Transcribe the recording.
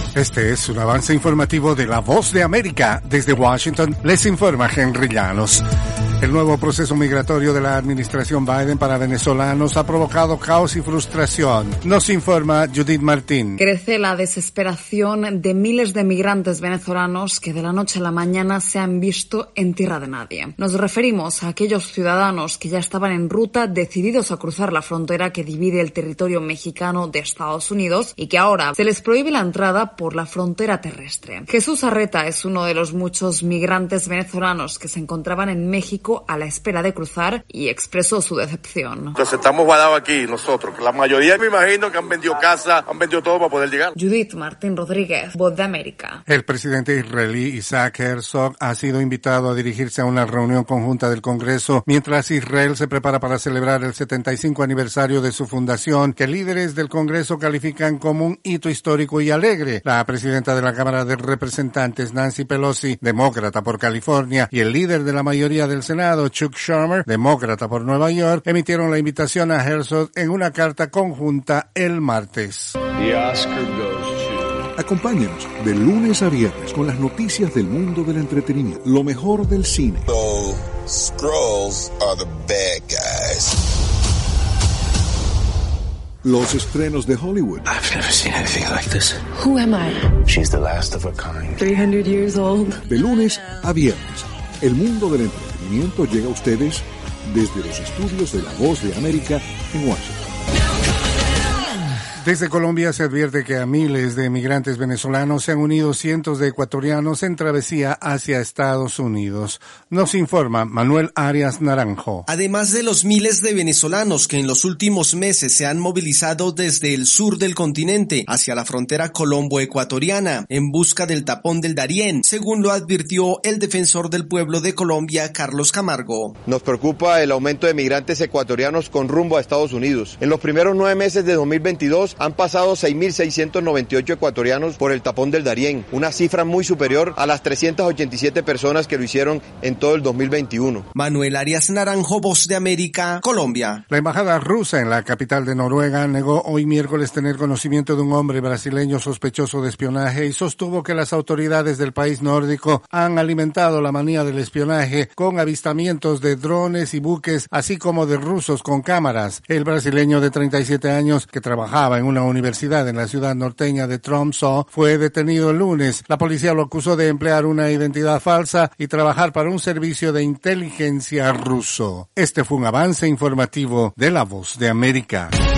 Este es un avance informativo de La Voz de América. Desde Washington les informa Henry Llanos. El nuevo proceso migratorio de la administración Biden para venezolanos ha provocado caos y frustración. Nos informa Judith Martín. Crece la desesperación de miles de migrantes venezolanos que de la noche a la mañana se han visto en tierra de nadie. Nos referimos a aquellos ciudadanos que ya estaban en ruta, decididos a cruzar la frontera que divide el territorio mexicano de Estados Unidos y que ahora se les prohíbe la entrada por la frontera terrestre. Jesús Arreta es uno de los muchos migrantes venezolanos que se encontraban en México a la espera de cruzar y expresó su decepción. Entonces estamos guardados aquí nosotros, que la mayoría me imagino que han vendido casa, han vendido todo para poder llegar. Judith Martín Rodríguez, Voz de América. El presidente israelí Isaac Herzog ha sido invitado a dirigirse a una reunión conjunta del Congreso mientras Israel se prepara para celebrar el 75 aniversario de su fundación, que líderes del Congreso califican como un hito histórico y alegre. La presidenta de la Cámara de Representantes, Nancy Pelosi, demócrata por California, y el líder de la mayoría del Senado, Chuck Schumer, demócrata por Nueva York, emitieron la invitación a Herzog en una carta conjunta el martes. Acompáñanos de lunes a viernes con las noticias del mundo del entretenimiento, lo mejor del cine. So, Skrulls are the bad guys. Los estrenos de Hollywood. I've never seen anything like this. Who am I? She's the last of her kind. 300 years old. De lunes a viernes, el mundo del entretenimiento llega a ustedes desde los estudios de La Voz de América en Washington. Desde Colombia se advierte que a miles de migrantes venezolanos se han unido cientos de ecuatorianos en travesía hacia Estados Unidos. Nos informa Manuel Arias Naranjo. Además de los miles de venezolanos que en los últimos meses se han movilizado desde el sur del continente hacia la frontera colombo-ecuatoriana en busca del tapón del Darién, según lo advirtió el defensor del pueblo de Colombia, Carlos Camargo. Nos preocupa el aumento de migrantes ecuatorianos con rumbo a Estados Unidos. En los primeros 9 meses de 2022, han pasado 6.698 ecuatorianos por el tapón del Darién, una cifra muy superior a las 387 personas que lo hicieron en todo el 2021. Manuel Arias Naranjo, Voz de América, Colombia. La embajada rusa en la capital de Noruega negó hoy miércoles tener conocimiento de un hombre brasileño sospechoso de espionaje y sostuvo que las autoridades del país nórdico han alimentado la manía del espionaje con avistamientos de drones y buques, así como de rusos con cámaras. El brasileño de 37 años, que trabajaba en una universidad en la ciudad norteña de Tromsø, fue detenido el lunes. La policía lo acusó de emplear una identidad falsa y trabajar para un servicio de inteligencia ruso. Este fue un avance informativo de La Voz de América.